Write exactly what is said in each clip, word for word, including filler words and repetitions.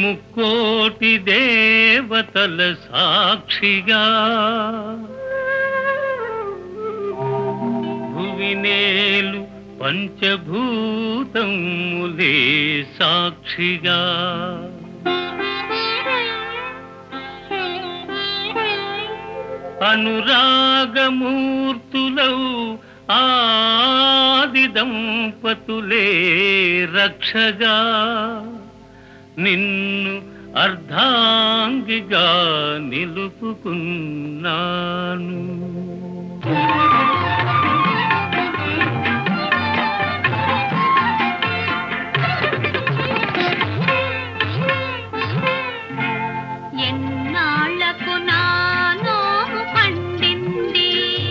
ముక్కోటి దేవతల సాక్షిగా భువినేలు పంచభూతములే సాక్షిగా అనురాగమూర్తులౌ ఆది దంపతులే రక్షగా నిన్ను అర్ధాంగిగా నిలుపుకున్నాను. ఎన్నాళ్లకు నానో పండింది,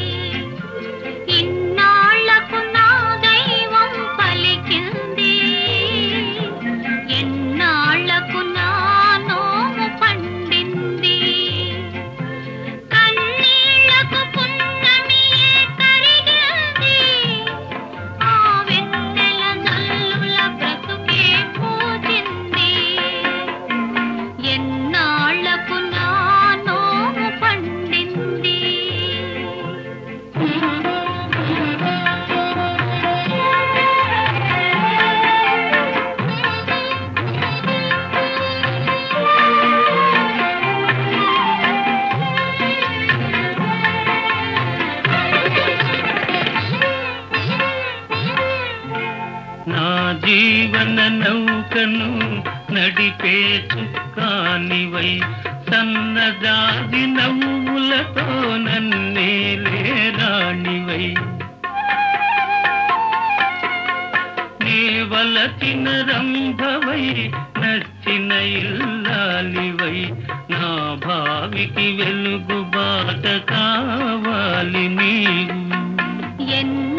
ఇన్నాళ్లకు నా దైవం పలికింది. ఎన్నాళ్లకు నానో పండింది, కన్నీళ్లకు పున్నమియే కరిగింది. ఆ వెన్నెల జల్లుల బ్రతుకే పూజింది. ఎన్నాళ్లకు నానో పండింది. నా జీవన నౌకను నడిపే చుక్కానివై సన్నజాజి నవ్వులతో నన్నేలే రాణివై నే వలచిన రంభవై నచ్చిన ఇల్లాలివై నా భావికి వెలుగు బాట కావాలి నీవు. ఎన్న